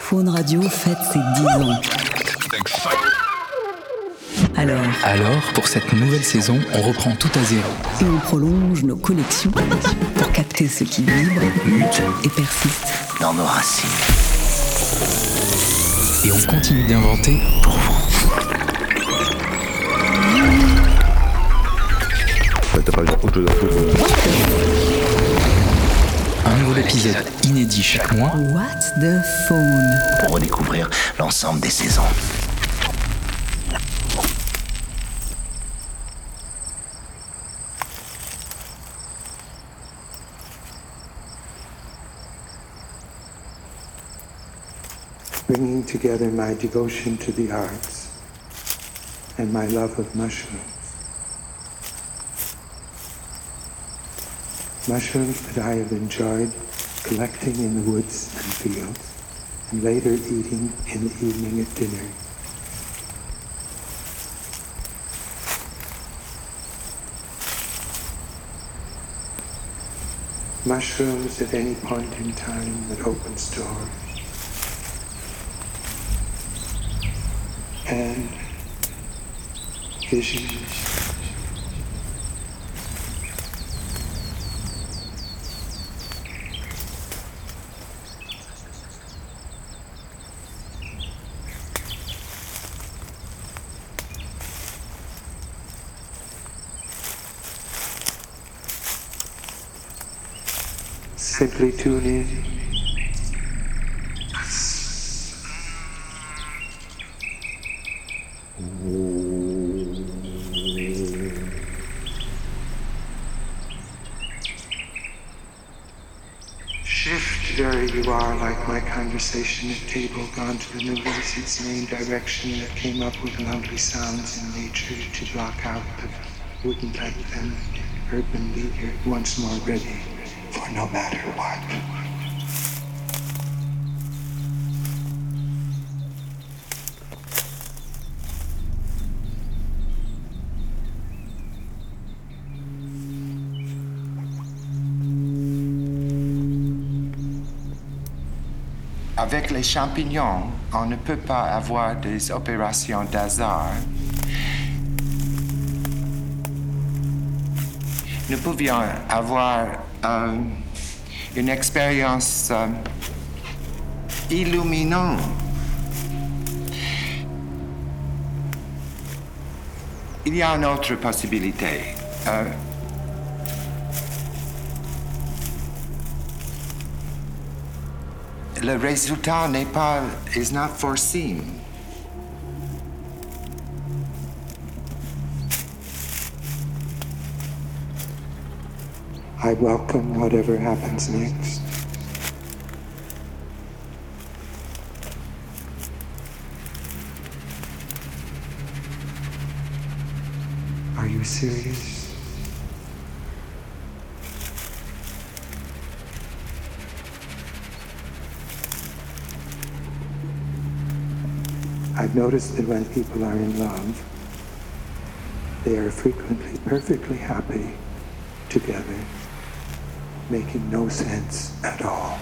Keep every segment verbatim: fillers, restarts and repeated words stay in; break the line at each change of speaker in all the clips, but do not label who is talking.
Faune Radio fête ses dix ans. Alors,
Alors, pour cette nouvelle saison, on reprend tout à zéro.
et on prolonge nos collections pour capter ce qui vibre, mute et persiste.
Dans nos racines.
Et on continue d'inventer pour vous.
T'as pas autre chose à foutre.
Un nouvel épisode inédit chaque mois.
What the Faune?
Pour redécouvrir l'ensemble des saisons.
Bringing together my devotion to the arts and my love of mushrooms. Mushrooms that I have enjoyed collecting in the woods and fields, and later eating in the evening at dinner. Mushrooms at any point in time that opens doors. And visions. Simply tune in. Shift where you are, like my conversation at table, gone to the movies, its main direction that came up with lovely sounds in nature to block out the wouldn't let them urban leader once more ready for no matter what.
Avec les champignons, on ne peut pas avoir des opérations d'hasard. Nous pouvions avoir euh, une expérience euh, illuminante. Il y a une autre possibilité. Euh, Le résultat n'est pas, is not foreseen.
I welcome whatever happens next. Are you serious? I've noticed that when people are in love, they are frequently perfectly happy together, making no sense at all.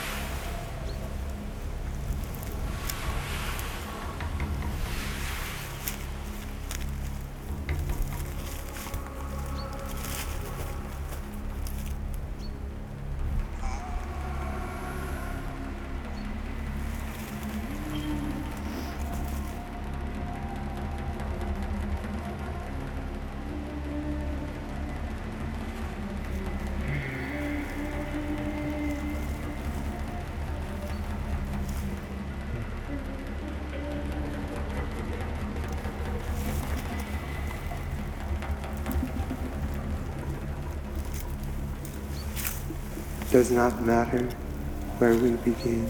Does not matter where we begin.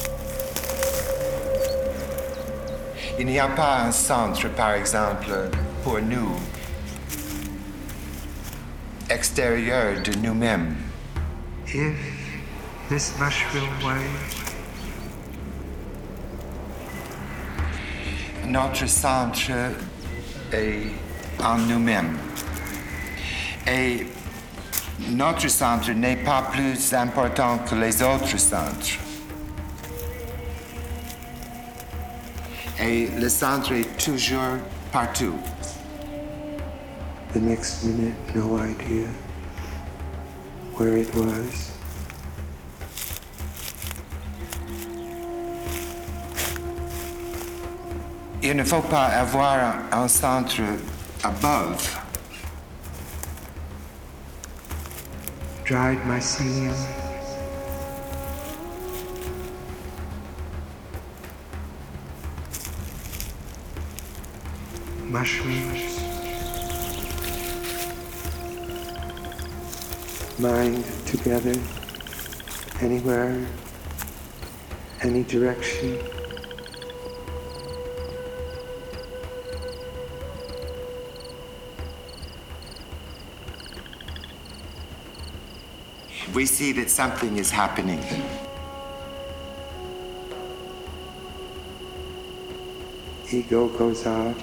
Il n'y a pas un centre, par exemple, pour nous, extérieur de nous-mêmes.
If this mushroom way
Notre centre est en nous-mêmes. Et notre centre n'est pas plus important que les autres centres. Et le centre est toujours partout.
The next minute, no idea where it was.
Il ne faut pas avoir un centre above.
Dried mycelium. Mushrooms. Mind together, anywhere, any direction.
We see that something is happening.
Ego goes out.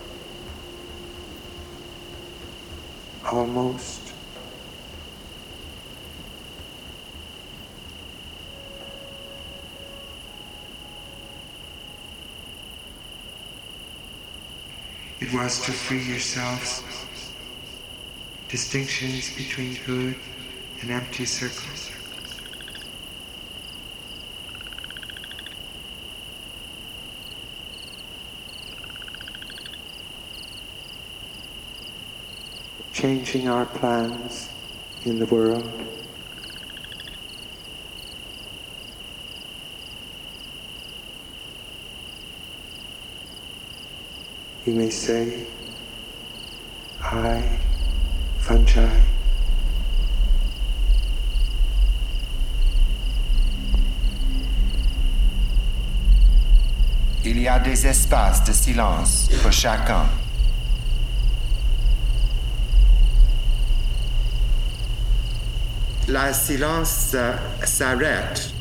Almost. It was to free yourselves. Distinctions between good and empty circles. Changing our plans in the world. You may say, I, fungi,
il y a des espaces de silence pour chacun. Le silence euh, s'arrête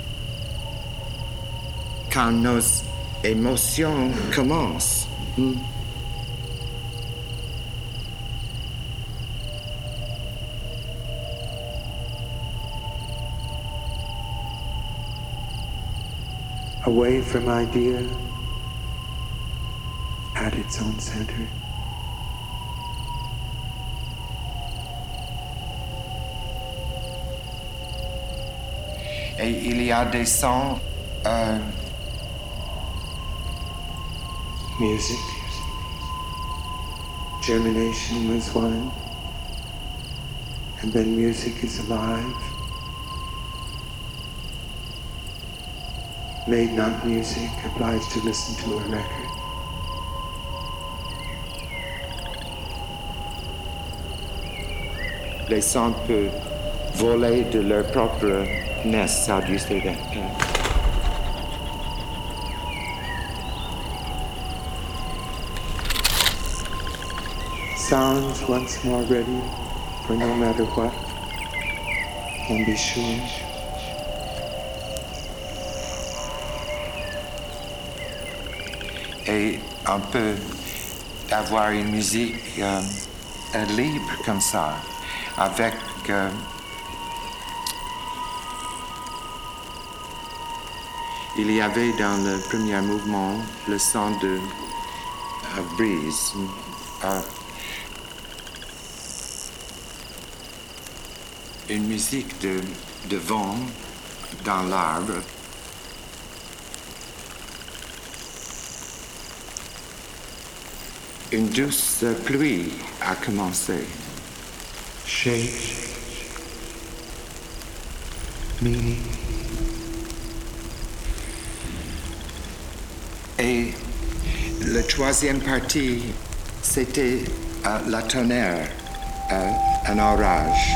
quand nos émotions commencent. Hmm.
away from idea, at its own center.
Et il y a des sons, euh,
Music. Germination was one, and then music is alive. Made not music, obliged to listen to a record.
les sons peuvent voler de leur propre nest. How do you say that? Uh,
Sounds once more ready for no matter what, can be sure.
Et on peut avoir une musique euh, euh, libre comme ça, avec euh, il y avait dans le premier mouvement le son de euh, brise, euh, une musique de, de vent dans l'arbre. Une douce pluie a commencé.
Shape, meaning,
Et la troisième partie, c'était euh, la tonnerre, euh, un orage.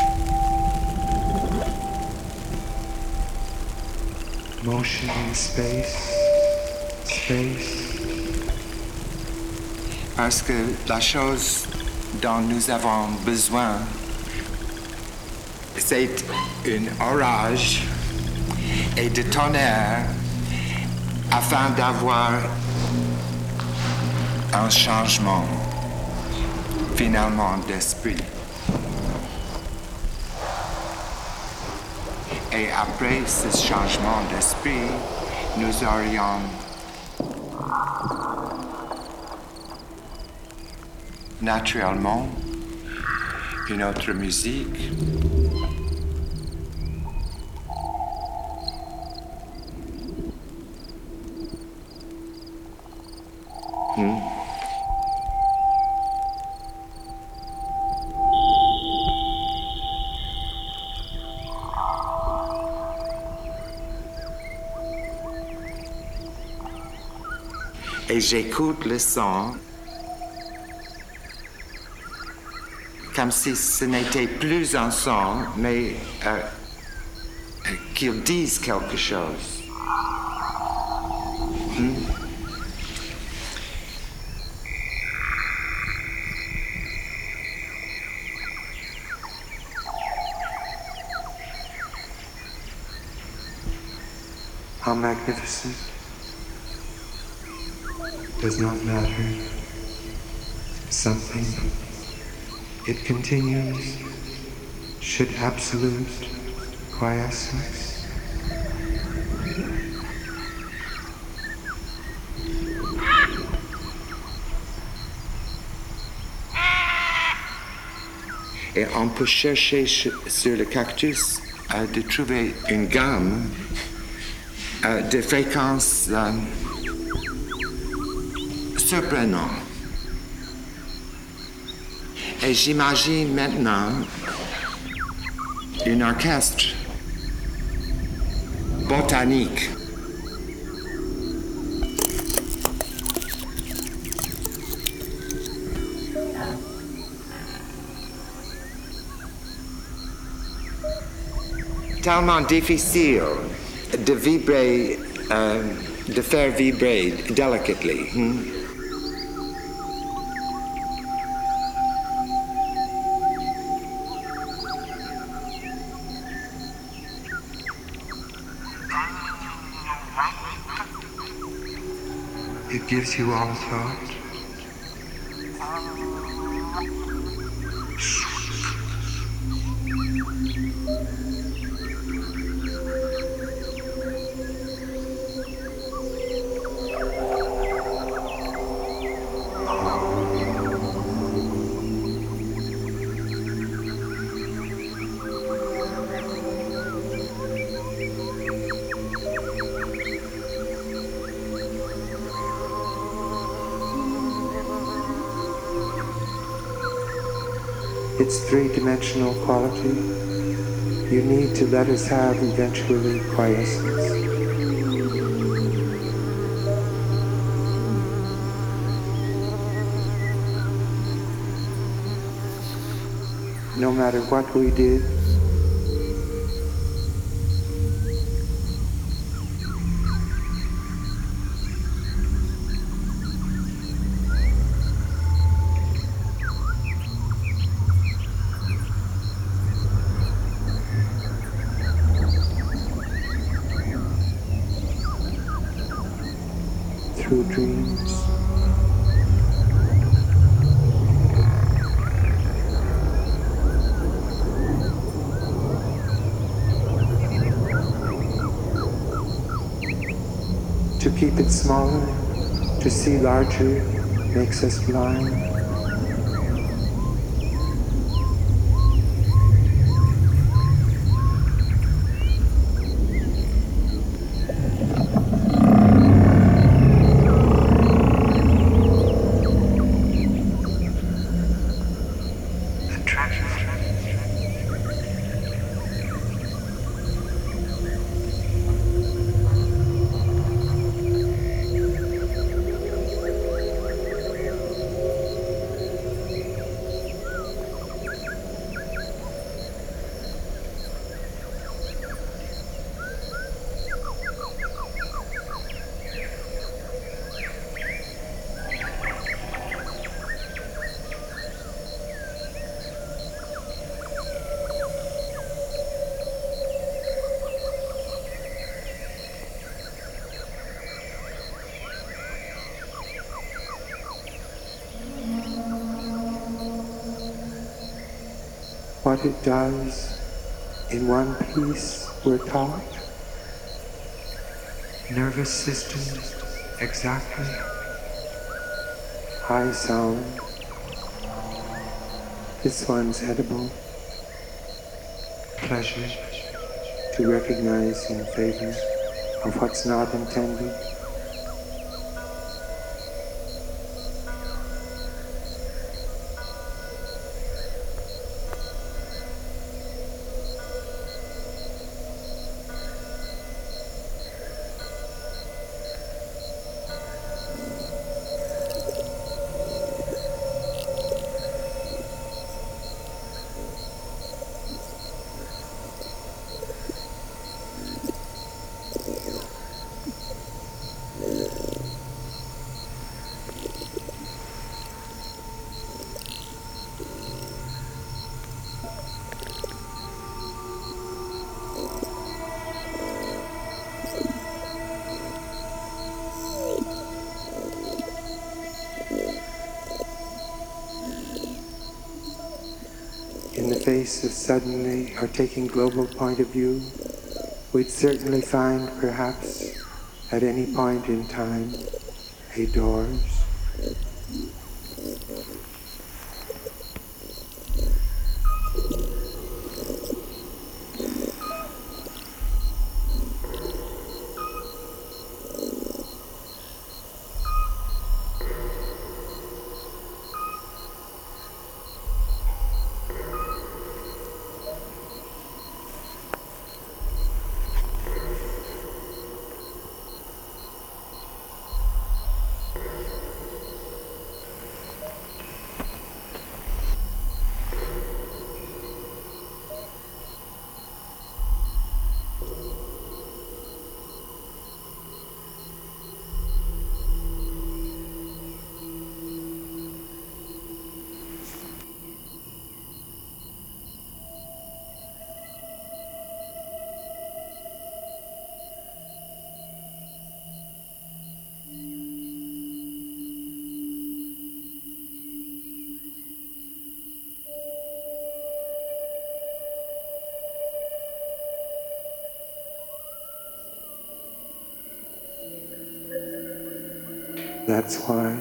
motion in space, space.
Parce que la chose dont nous avons besoin, c'est un orage et de tonnerre afin d'avoir un changement finalement d'esprit. Et après ce changement d'esprit, nous aurions naturellement une autre musique. Hmm. Et j'écoute le son comme si ce n'était plus un son, mais euh, qu'il dise quelque chose. Hmm?
How magnificent does not matter. Something, it continues, should absolute quiescence.
Et on peut chercher sur le cactus euh, de trouver une gamme euh, de fréquences euh, surprenantes. Et j'imagine maintenant un orchestre botanique. Tellement difficile de vibrer, euh, de faire vibrer delicately. Hmm?
It gives you all thought. Its three-dimensional quality, you need to let us have eventually quiescence. No matter what we did, through dreams. To keep it smaller, to see larger, makes us blind. What it does in one piece we're taught. Nervous system, exactly. High sound, This one's edible. Pleasure to recognize in favor of what's not intended. In the face of suddenly or taking global point of view, we'd certainly find, perhaps, at any point in time, a doors. That's why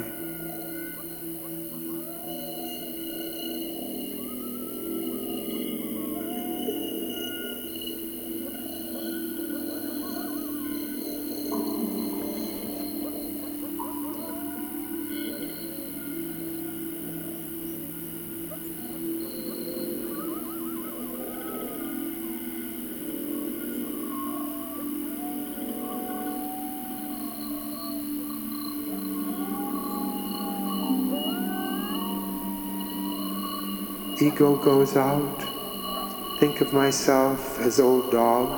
ego goes out, think of myself as old dog.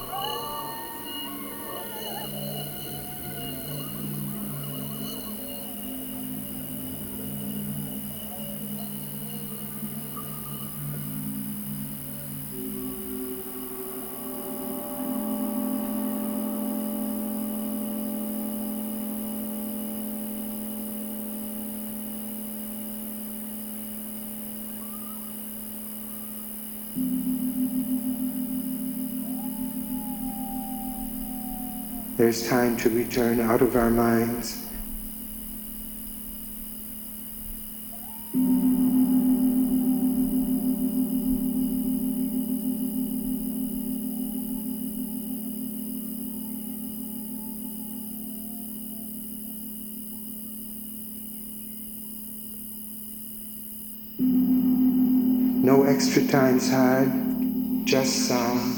There's time to return out of our minds. No extra times had, just sound.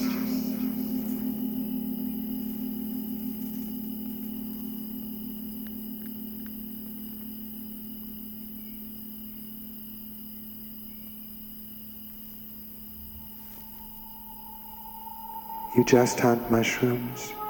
You just hunt mushrooms.